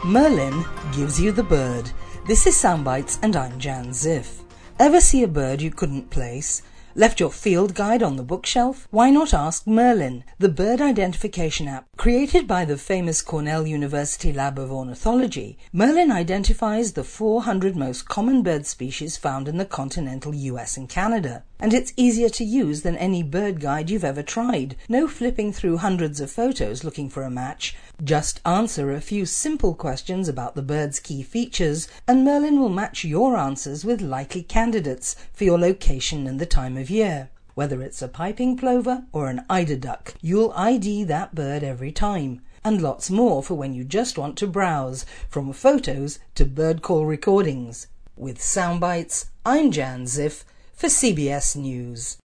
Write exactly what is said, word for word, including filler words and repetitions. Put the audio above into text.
Merlin gives you the bird. This is Soundbites and I'm Jan Ziff. Ever see a bird you couldn't place? Left your field guide on the bookshelf? Why not ask Merlin, the bird identification app created by the famous Cornell University Lab of Ornithology. Merlin identifies the four hundred most common bird species found in the continental U S and Canada. And it's easier to use than any bird guide you've ever tried. No flipping through hundreds of photos looking for a match. Just answer a few simple questions about the bird's key features, and Merlin will match your answers with likely candidates for your location and the time of year. Whether it's a piping plover or an eider duck, you'll I D that bird every time. And lots more for when you just want to browse, from photos to bird call recordings. With Soundbites, I'm Jan Ziff for C B S News.